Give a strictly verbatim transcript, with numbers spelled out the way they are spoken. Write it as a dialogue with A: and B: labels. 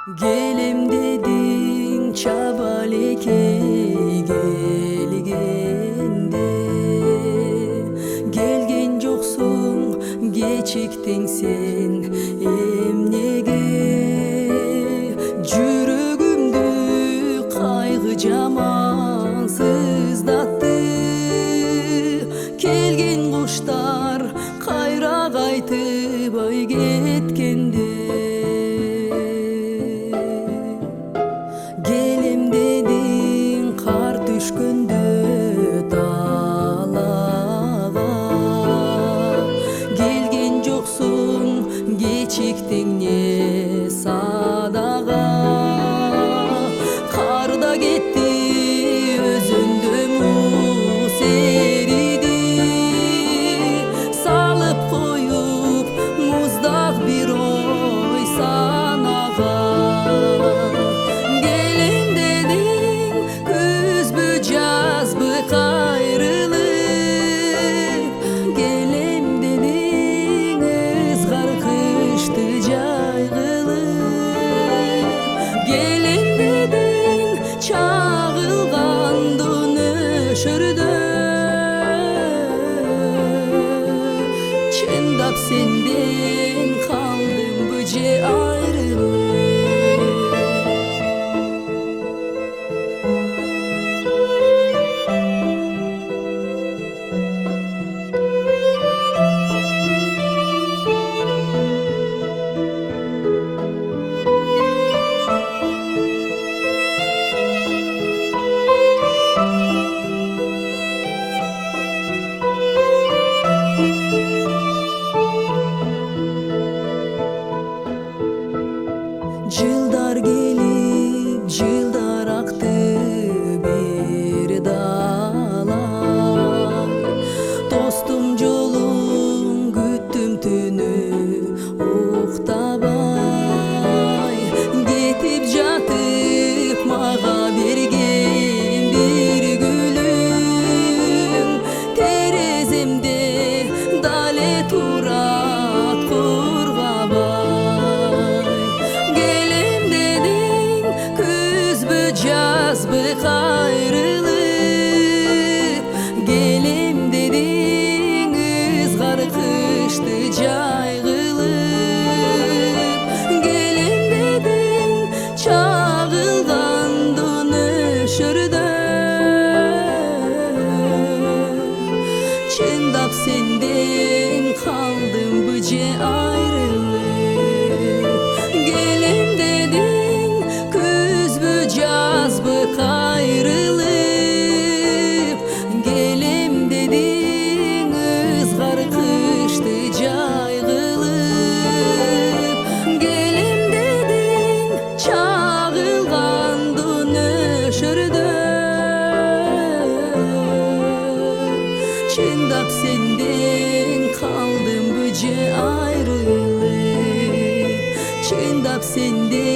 A: Gelem dedin çabaleke gelgende, gelgen joksun geçiktin sen emnege. Жүрөгүмдү кайгы жаман сыздаttı, келген куштар кайра кайтыбай кеткенде. Келем дедиң кар түшкөндө талага, келген жоксуң кечиктиң не садага. Карда кетти өзүндө муз эриди, салып коюп муздак бир ой санага. Чындап сенден калдым быже айрылып. Жылдар келип, жылдар акты бир далай. Достум жолун күттүм түнү уктабай. Кетип жатып мага берген бир гүлүң, тереземде дале турат кургабай. Жазбы кайрылып, келем дедиң ызгар кышты жайгылып. Келем дедиң чагылгандын өшөрдө, чындап сенден калдым быже айрылып. Келем дедиң жазбы кайрылып, келем дедиң ызгар кышты жайгылып. Келем дедиң чагылгандын өшөрдө, чындап сенден калдым быже айрылып. Чындап сенден